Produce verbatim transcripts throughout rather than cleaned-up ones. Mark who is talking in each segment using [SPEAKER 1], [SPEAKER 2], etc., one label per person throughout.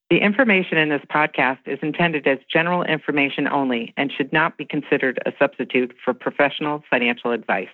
[SPEAKER 1] The information in this podcast is intended as general information only and should not be considered a substitute for professional financial advice.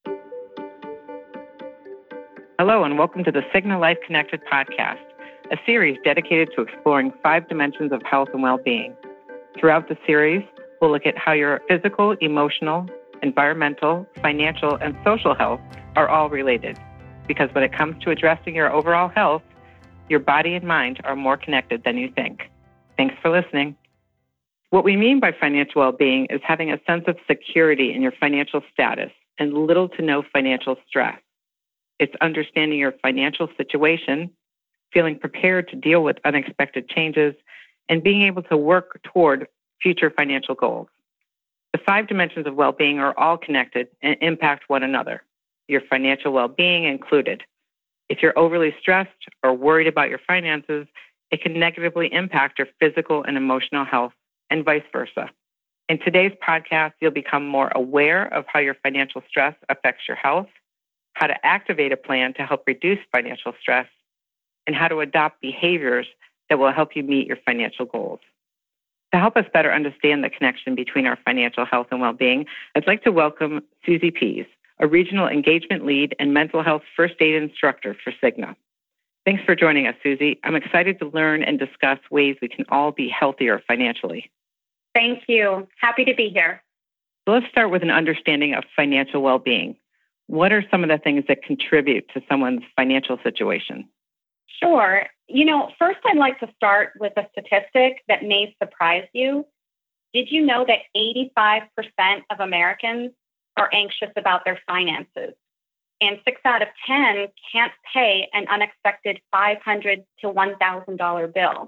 [SPEAKER 1] Hello, and welcome to the Cigna Life Connected podcast, a series dedicated to exploring five dimensions of health and well-being. Throughout the series, we'll look at how your physical, emotional, environmental, financial, and social health are all related. Because when it comes to addressing your overall health, your body and mind are more connected than you think. Thanks for listening. What we mean by financial well-being is having a sense of security in your financial status and little to no financial stress. It's understanding your financial situation, feeling prepared to deal with unexpected changes, and being able to work toward future financial goals. The five dimensions of well-being are all connected and impact one another, your financial well-being included. If you're overly stressed or worried about your finances, it can negatively impact your physical and emotional health, and vice versa. In today's podcast, you'll become more aware of how your financial stress affects your health, how to activate a plan to help reduce financial stress, and how to adopt behaviors that will help you meet your financial goals. To help us better understand the connection between our financial health and well-being, I'd like to welcome Susie Pease, a regional engagement lead and mental health first aid instructor for Cigna. Thanks for joining us, Susie. I'm excited to learn and discuss ways we can all be healthier financially.
[SPEAKER 2] Thank you. Happy to be here.
[SPEAKER 1] So let's start with an understanding of financial well-being. What are some of the things that contribute to someone's financial situation?
[SPEAKER 2] Sure. You know, first I'd like to start with a statistic that may surprise you. Did you know that eighty-five percent of Americans are anxious about their finances, and six out of ten can't pay an unexpected five hundred dollars to one thousand dollars bill?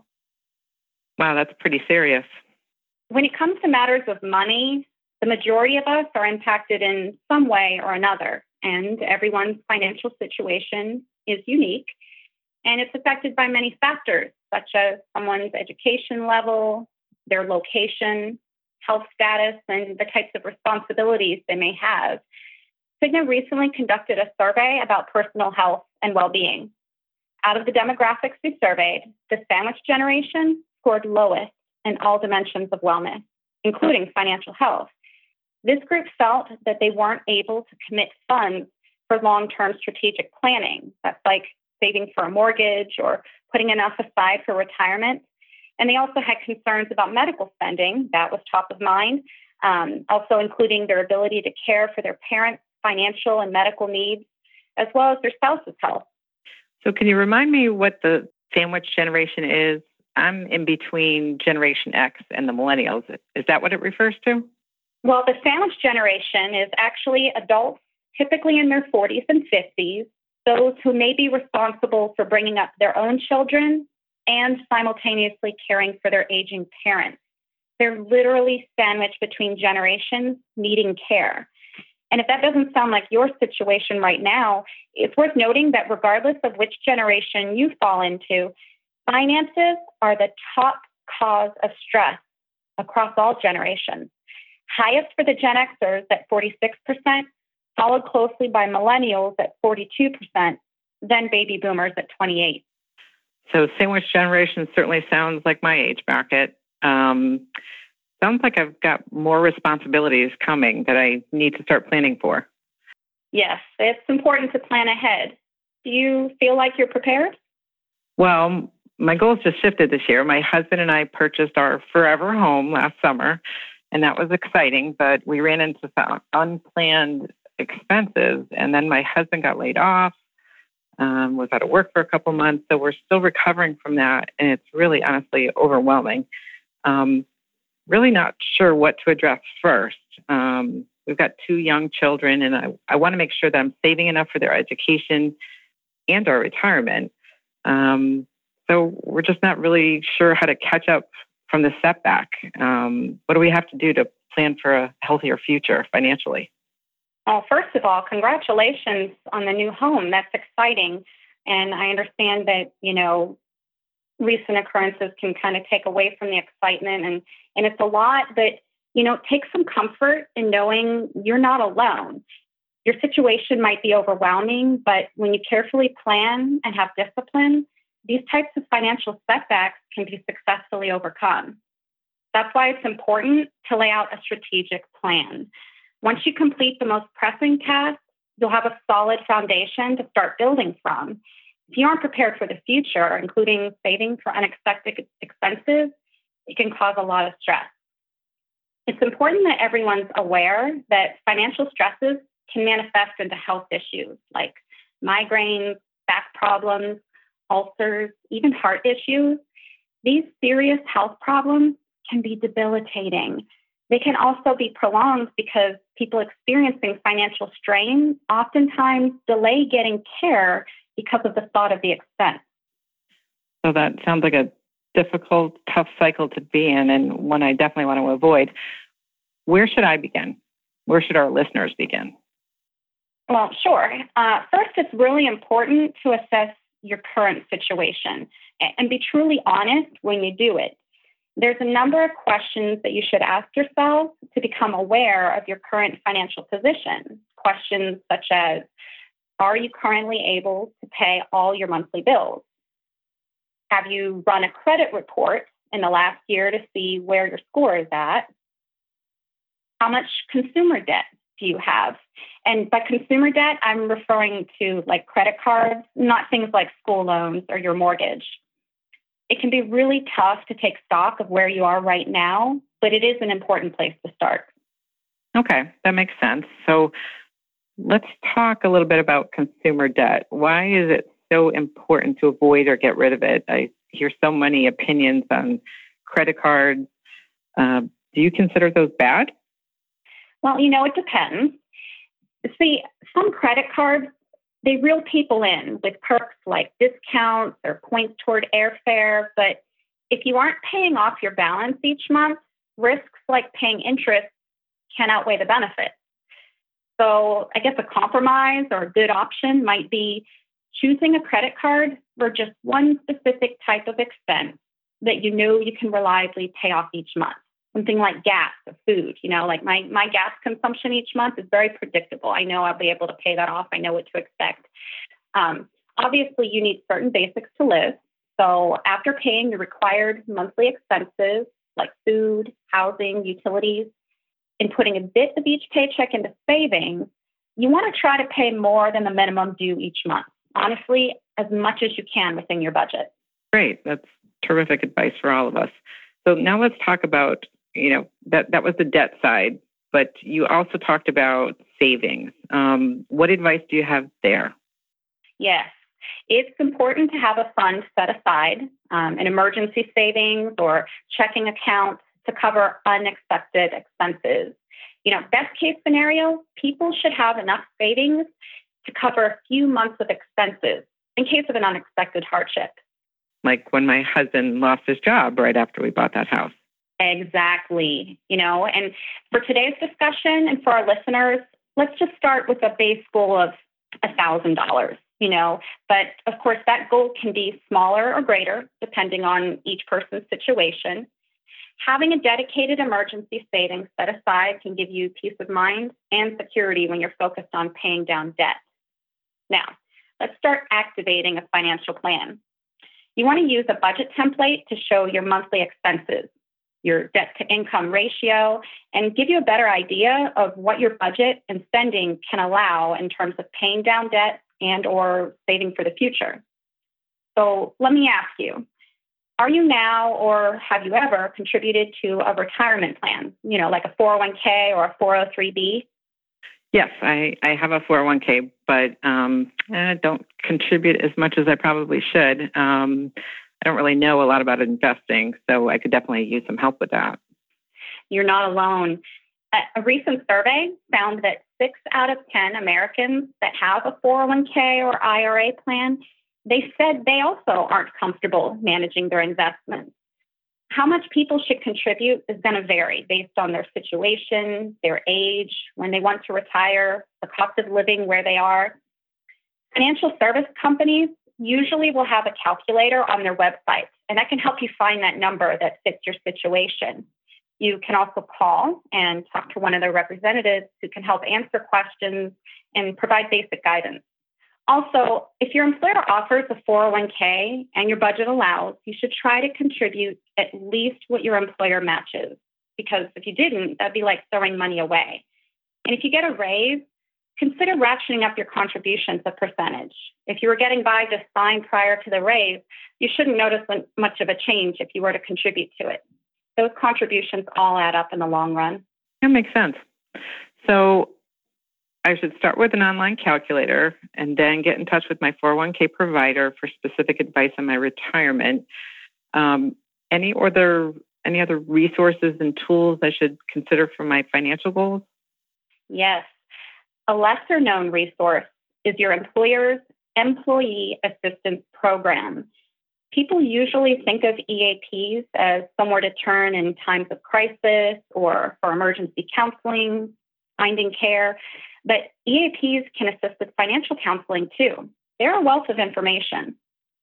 [SPEAKER 1] Wow, that's pretty serious.
[SPEAKER 2] When it comes to matters of money, the majority of us are impacted in some way or another, and everyone's financial situation is unique, and it's affected by many factors, such as someone's education level, their location, health status, and the types of responsibilities they may have. Cigna recently conducted a survey about personal health and well-being. Out of the demographics we surveyed, the sandwich generation scored lowest in all dimensions of wellness, including financial health. This group felt that they weren't able to commit funds for long-term strategic planning. That's like saving for a mortgage or putting enough aside for retirement. And they also had concerns about medical spending. That was top of mind, um, also including their ability to care for their parents' financial and medical needs, as well as their spouse's health.
[SPEAKER 1] So can you remind me what the sandwich generation is? I'm in between Generation X and the millennials. Is that what it refers to?
[SPEAKER 2] Well, the sandwich generation is actually adults, typically in their forties and fifties, those who may be responsible for bringing up their own children and simultaneously caring for their aging parents. They're literally sandwiched between generations needing care. And if that doesn't sound like your situation right now, it's worth noting that regardless of which generation you fall into, finances are the top cause of stress across all generations. Highest for the Gen Xers at forty-six percent, followed closely by millennials at forty-two percent, then baby boomers at twenty-eight percent.
[SPEAKER 1] So sandwich generation certainly sounds like my age bracket. Um, sounds like I've got more responsibilities coming that I need to start planning for.
[SPEAKER 2] Yes, it's important to plan ahead. Do you feel like you're prepared?
[SPEAKER 1] Well, my goals just shifted this year. My husband and I purchased our forever home last summer, and that was exciting, but we ran into some unplanned expenses, and then my husband got laid off. Um, was out of work for a couple months, so we're still recovering from that, and it's really honestly overwhelming. Um, really not sure what to address first. Um, we've got two young children, and I, I want to make sure that I'm saving enough for their education and our retirement. Um, so we're just not really sure how to catch up from the setback. Um, what do we have to do to plan for a healthier future financially?
[SPEAKER 2] Well, first of all, congratulations on the new home. That's exciting. And I understand that, you know, recent occurrences can kind of take away from the excitement, and, and it's a lot, but, you know, take some comfort in knowing you're not alone. Your situation might be overwhelming, but when you carefully plan and have discipline, these types of financial setbacks can be successfully overcome. That's why it's important to lay out a strategic plan. Once you complete the most pressing tasks, you'll have a solid foundation to start building from. If you aren't prepared for the future, including saving for unexpected expenses, it can cause a lot of stress. It's important that everyone's aware that financial stresses can manifest into health issues like migraines, back problems, ulcers, even heart issues. These serious health problems can be debilitating. They can also be prolonged because people experiencing financial strain oftentimes delay getting care because of the thought of the expense.
[SPEAKER 1] So that sounds like a difficult, tough cycle to be in, and one I definitely want to avoid. Where should I begin? Where should our listeners begin?
[SPEAKER 2] Well, sure. Uh, first, it's really important to assess your current situation and be truly honest when you do it. There's a number of questions that you should ask yourself to become aware of your current financial position. Questions such as, are you currently able to pay all your monthly bills? Have you run a credit report in the last year to see where your score is at? How much consumer debt do you have? And by consumer debt, I'm referring to like credit cards, not things like school loans or your mortgage. It can be really tough to take stock of where you are right now, but it is an important place to start.
[SPEAKER 1] Okay, that makes sense. So let's talk a little bit about consumer debt. Why is it so important to avoid or get rid of it? I hear so many opinions on credit cards. Uh, do you consider those bad?
[SPEAKER 2] Well, you know, it depends. See, some credit cards, they reel people in with perks like discounts or points toward airfare. But if you aren't paying off your balance each month, risks like paying interest can outweigh the benefits. So I guess a compromise or a good option might be choosing a credit card for just one specific type of expense that you know you can reliably pay off each month. Something like gas or food, you know, like my, my gas consumption each month is very predictable. I know I'll be able to pay that off. I know what to expect. Um, obviously, you need certain basics to live. So after paying the required monthly expenses like food, housing, utilities, and putting a bit of each paycheck into savings, you want to try to pay more than the minimum due each month. Honestly, as much as you can within your budget.
[SPEAKER 1] Great. That's terrific advice for all of us. So now let's talk about, you know, that, that was the debt side, but you also talked about savings. Um, what advice do you have there?
[SPEAKER 2] Yes, it's important to have a fund set aside, um, an emergency savings or checking account to cover unexpected expenses. You know, best case scenario, people should have enough savings to cover a few months of expenses in case of an unexpected hardship.
[SPEAKER 1] Like when my husband lost his job right after we bought that house.
[SPEAKER 2] Exactly. You know, and for today's discussion and for our listeners, let's just start with a base goal of one thousand dollars, you know, but of course that goal can be smaller or greater depending on each person's situation. Having a dedicated emergency savings set aside can give you peace of mind and security when you're focused on paying down debt. Now, let's start activating a financial plan. You want to use a budget template to show your monthly expenses, your debt to income ratio, and give you a better idea of what your budget and spending can allow in terms of paying down debt and or saving for the future. So let me ask you, are you now or have you ever contributed to a retirement plan, you know, like a four oh one k or a four oh three b?
[SPEAKER 1] Yes, I, I have a four oh one k, but um, I don't contribute as much as I probably should. Um, I don't really know a lot about investing, so I could definitely use some help with that.
[SPEAKER 2] You're not alone. A recent survey found that six out of ten Americans that have a four oh one k or I R A plan, they said they also aren't comfortable managing their investments. How much people should contribute is going to vary based on their situation, their age, when they want to retire, the cost of living where they are. Financial service companies usually will have a calculator on their website, and that can help you find that number that fits your situation. You can also call and talk to one of their representatives who can help answer questions and provide basic guidance. Also, if your employer offers a four oh one k and your budget allows, you should try to contribute at least what your employer matches. Because if you didn't, that'd be like throwing money away. And if you get a raise, consider ratcheting up your contributions a percentage. If you were getting by just fine prior to the raise, you shouldn't notice much of a change if you were to contribute to it. Those contributions all add up in the long run.
[SPEAKER 1] That makes sense. So I should start with an online calculator and then get in touch with my four oh one k provider for specific advice on my retirement. Um, any other any other resources and tools I should consider for my financial goals?
[SPEAKER 2] Yes. A lesser known resource is your employer's Employee Assistance Program. People usually think of E A Ps as somewhere to turn in times of crisis or for emergency counseling, finding care, but E A Ps can assist with financial counseling too. They're a wealth of information.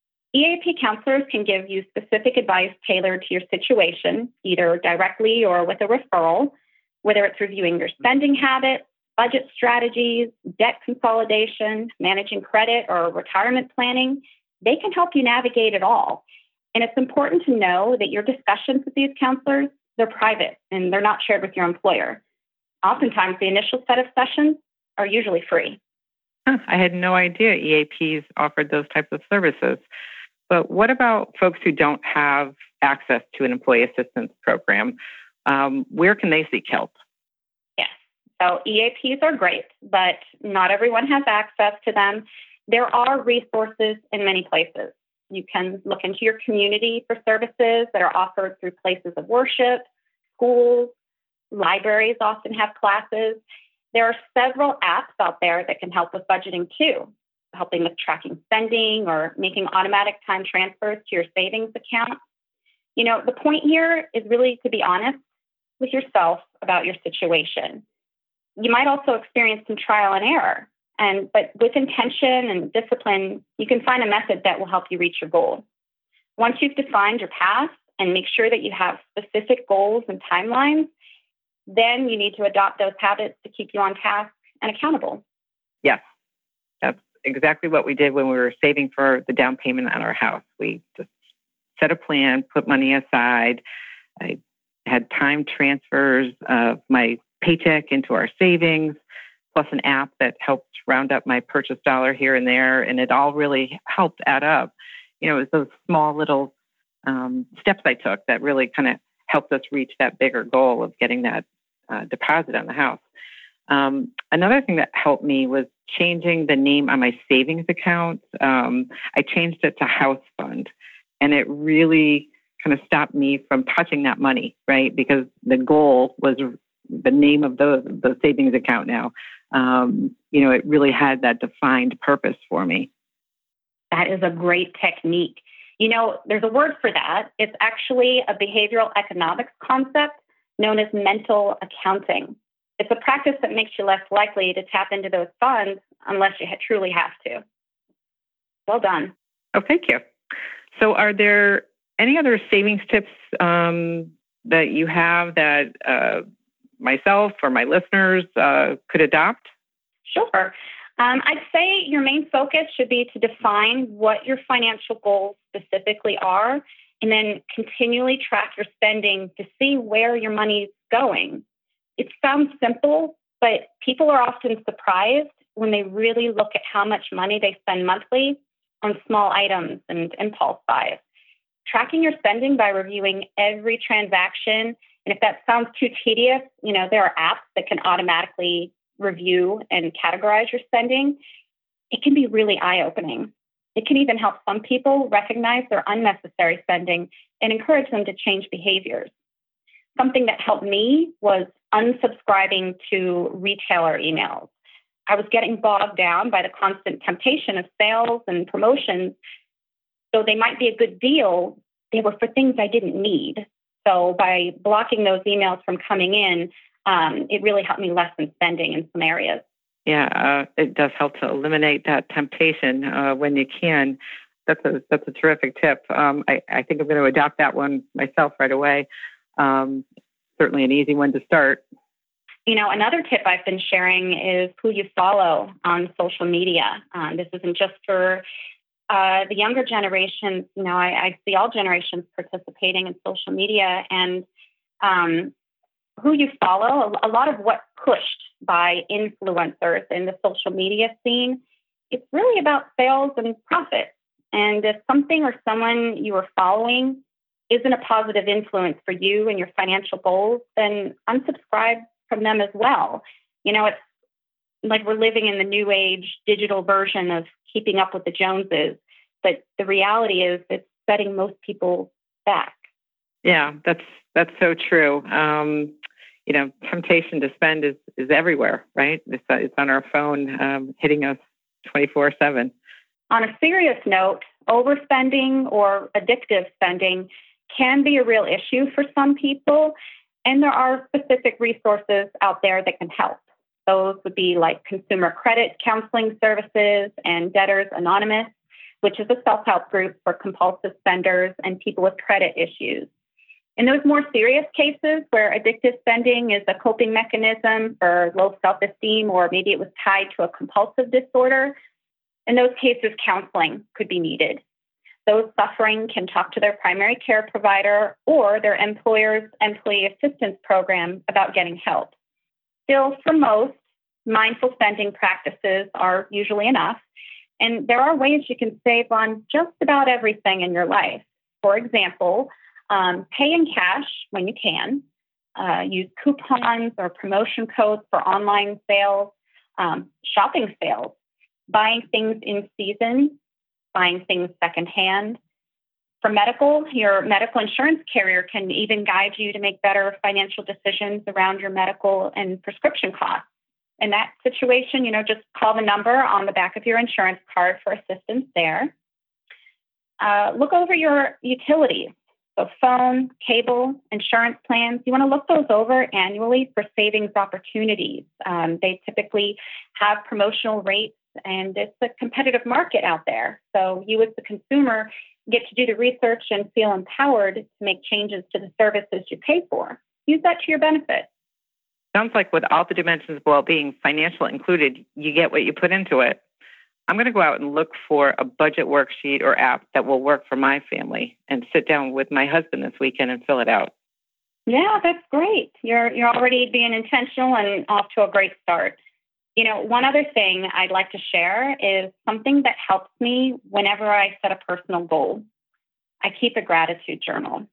[SPEAKER 2] E A P counselors can give you specific advice tailored to your situation, either directly or with a referral, whether it's reviewing your spending habits, budget strategies, debt consolidation, managing credit, or retirement planning. They can help you navigate it all. And it's important to know that your discussions with these counselors, they're private and they're not shared with your employer. Oftentimes, the initial set of sessions are usually free.
[SPEAKER 1] Huh, I had no idea E A Ps offered those types of services. But what about folks who don't have access to an employee assistance program? Um, where can they seek help?
[SPEAKER 2] Yes. So E A Ps are great, but not everyone has access to them. There are resources in many places. You can look into your community for services that are offered through places of worship, schools, libraries often have classes. There are several apps out there that can help with budgeting too, helping with tracking spending or making automatic time transfers to your savings account. You know, the point here is really to be honest with yourself about your situation. You might also experience some trial and error, and but with intention and discipline, you can find a method that will help you reach your goal. Once you've defined your path and make sure that you have specific goals and timelines, then you need to adopt those habits to keep you on task and accountable.
[SPEAKER 1] Yes, that's exactly what we did when we were saving for the down payment on our house. We just set a plan, put money aside. I had time transfers of my paycheck into our savings, plus an app that helped round up my purchase dollar here and there. And it all really helped add up. You know, it was those small little um, steps I took that really kind of helped us reach that bigger goal of getting that uh, deposit on the house. Um, another thing that helped me was changing the name on my savings account. Um, I changed it to House Fund, and it really kind of stopped me from touching that money, right? Because the goal was the name of the, the savings account now. Um, you know, it really had that defined purpose for me.
[SPEAKER 2] That is a great technique. You know, there's a word for that. It's actually a behavioral economics concept known as mental accounting. It's a practice that makes you less likely to tap into those funds unless you truly have to. Well done.
[SPEAKER 1] Oh, thank you. So are there any other savings tips um, that you have that uh, myself or my listeners uh, could adopt?
[SPEAKER 2] Sure. Um, I'd say your main focus should be to define what your financial goals specifically are, and then continually track your spending to see where your money's going. It sounds simple, but people are often surprised when they really look at how much money they spend monthly on small items and impulse buys. Tracking your spending by reviewing every transaction, and if that sounds too tedious, you know, there are apps that can automatically review and categorize your spending. It can be really eye-opening. It can even help some people recognize their unnecessary spending and encourage them to change behaviors. Something that helped me was unsubscribing to retailer emails. I was getting bogged down by the constant temptation of sales and promotions. So they might be a good deal, they were for things I didn't need. So by blocking those emails from coming in, um, it really helped me lessen spending in some areas.
[SPEAKER 1] Yeah, uh, it does help to eliminate that temptation uh, when you can. That's a that's a terrific tip. Um, I, I think I'm going to adopt that one myself right away. Um, certainly an easy one to start.
[SPEAKER 2] You know, another tip I've been sharing is who you follow on social media. Um, this isn't just for uh, the younger generations. You know, I, I see all generations participating in social media, and um, who you follow. A, a lot of what's pushed by influencers in the social media scene, it's really about sales and profit. And if something or someone you are following isn't a positive influence for you and your financial goals, then unsubscribe from them as well. You know, it's like we're living in the new age digital version of keeping up with the Joneses, but the reality is it's setting most people back.
[SPEAKER 1] Yeah, that's that's so true. Um, you know, temptation to spend is, is everywhere, right? It's, uh, it's on our phone, um, hitting us twenty-four seven.
[SPEAKER 2] On a serious note, overspending or addictive spending can be a real issue for some people, and there are specific resources out there that can help. Those would be like consumer credit counseling services and Debtors Anonymous, which is a self-help group for compulsive spenders and people with credit issues. In those more serious cases where addictive spending is a coping mechanism for low self-esteem, or maybe it was tied to a compulsive disorder, in those cases, counseling could be needed. Those suffering can talk to their primary care provider or their employer's employee assistance program about getting help. Still, for most, mindful spending practices are usually enough, and there are ways you can save on just about everything in your life. For example, um, pay in cash when you can, uh, use coupons or promotion codes for online sales, um, shopping sales, buying things in season, buying things secondhand. For medical, your medical insurance carrier can even guide you to make better financial decisions around your medical and prescription costs. In that situation, you know, just call the number on the back of your insurance card for assistance there. Uh, look over your utilities. So phone, cable, insurance plans, you want to look those over annually for savings opportunities. Um, they typically have promotional rates, and it's a competitive market out there. So you as the consumer get to do the research and feel empowered to make changes to the services you pay for. Use that to your benefit.
[SPEAKER 1] Sounds like with all the dimensions of well-being, financial included, you get what you put into it. I'm going to go out and look for a budget worksheet or app that will work for my family and sit down with my husband this weekend and fill it out.
[SPEAKER 2] Yeah, that's great. You're you're already being intentional and off to a great start. You know, one other thing I'd like to share is something that helps me whenever I set a personal goal. I keep a gratitude journal.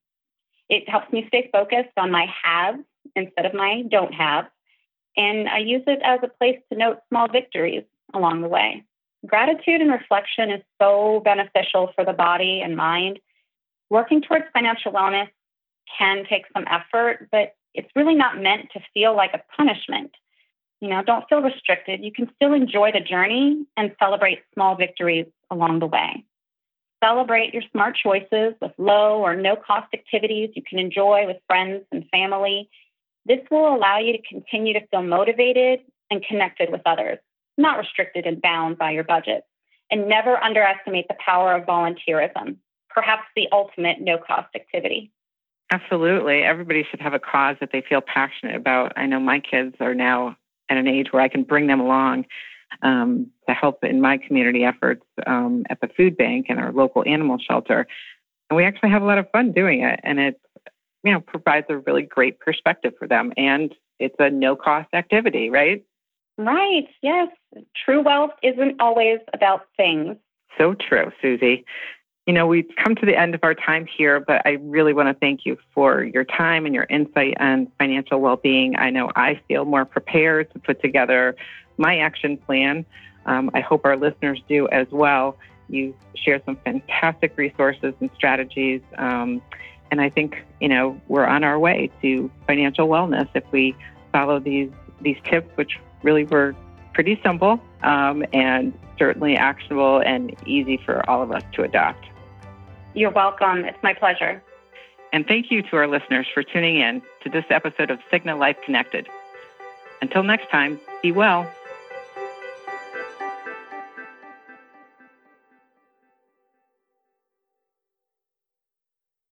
[SPEAKER 2] It helps me stay focused on my haves instead of my don't have, and I use it as a place to note small victories along the way. Gratitude and reflection is so beneficial for the body and mind. Working towards financial wellness can take some effort, but it's really not meant to feel like a punishment. You know, don't feel restricted. You can still enjoy the journey and celebrate small victories along the way. Celebrate your smart choices with low or no cost activities you can enjoy with friends and family. This will allow you to continue to feel motivated and connected with others, not restricted and bound by your budget. And never underestimate the power of volunteerism, perhaps the ultimate no-cost activity.
[SPEAKER 1] Absolutely. Everybody should have a cause that they feel passionate about. I know my kids are now at an age where I can bring them along um, to help in my community efforts um, at the food bank and our local animal shelter. And we actually have a lot of fun doing it. And it, you know, provides a really great perspective for them. And it's a no-cost activity, right?
[SPEAKER 2] Right. Yes. True wealth isn't always about things.
[SPEAKER 1] So true, Susie. You know, we've come to the end of our time here, but I really want to thank you for your time and your insight on financial well-being. I know I feel more prepared to put together my action plan. Um, I hope our listeners do as well. You share some fantastic resources and strategies. Um, and I think, you know, we're on our way to financial wellness if we follow these, these tips, which really were pretty simple um, and certainly actionable and easy for all of us to adopt.
[SPEAKER 2] You're welcome. It's my pleasure.
[SPEAKER 1] And thank you to our listeners for tuning in to this episode of Cigna Life Connected. Until next time, be well.